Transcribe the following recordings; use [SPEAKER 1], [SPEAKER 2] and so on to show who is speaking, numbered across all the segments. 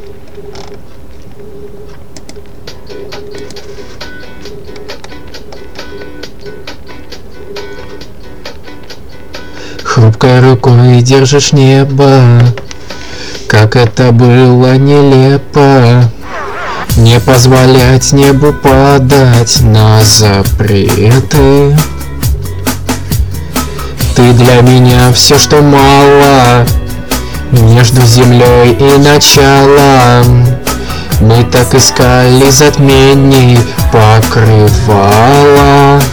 [SPEAKER 1] Хрупкой рукой держишь небо, как это было нелепо. Не позволять небу падать на запреты. Ты для меня все, что мало, между землей и началом. Мы так искали затмений покрывала.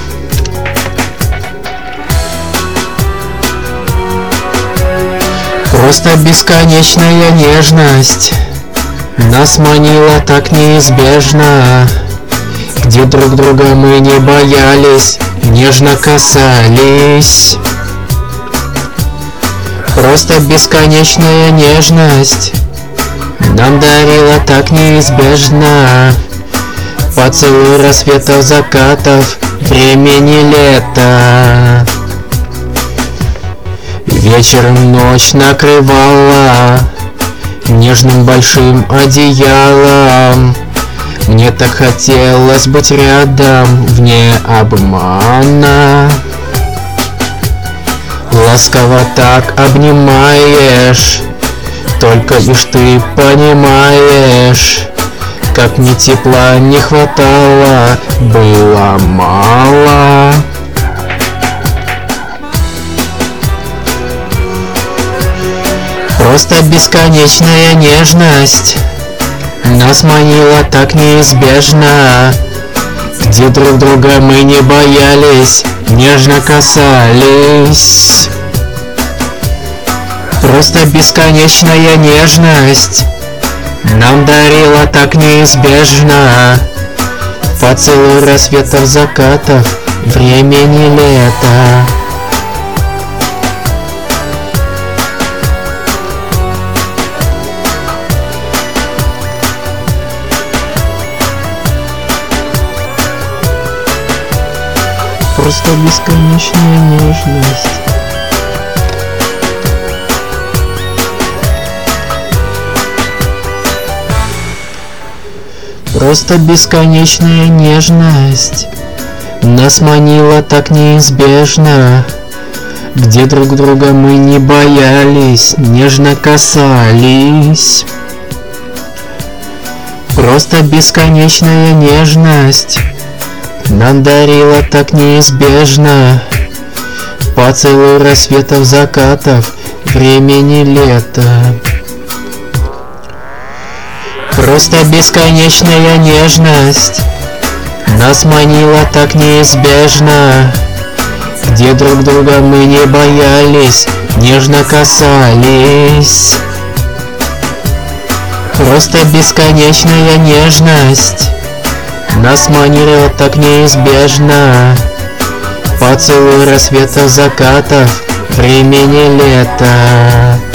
[SPEAKER 1] Просто бесконечная нежность нас манила так неизбежно, где друг друга мы не боялись, нежно касались. Просто бесконечная нежность нам дарила так неизбежно поцелуй рассветов, закатов, времени лета. Вечером ночь накрывала нежным большим одеялом. Мне так хотелось быть рядом, вне обмана. Ласково так обнимаешь, только лишь ты понимаешь, как мне тепла не хватало, было мало. Просто бесконечная нежность нас манила так неизбежно, где друг друга мы не боялись, нежно касались. Просто бесконечная нежность нам дарила так неизбежно поцелуй рассветов, закатов, времени лета. Просто бесконечная нежность. Просто бесконечная нежность нас манила так неизбежно, где друг друга мы не боялись, нежно касались. Просто бесконечная нежность нам дарила так неизбежно поцелуй рассветов, закатов, времени лета. Просто бесконечная нежность нас манила так неизбежно, где друг друга мы не боялись, нежно касались. Просто бесконечная нежность нас манила так неизбежно поцелуй рассветов, закатов, времени лета.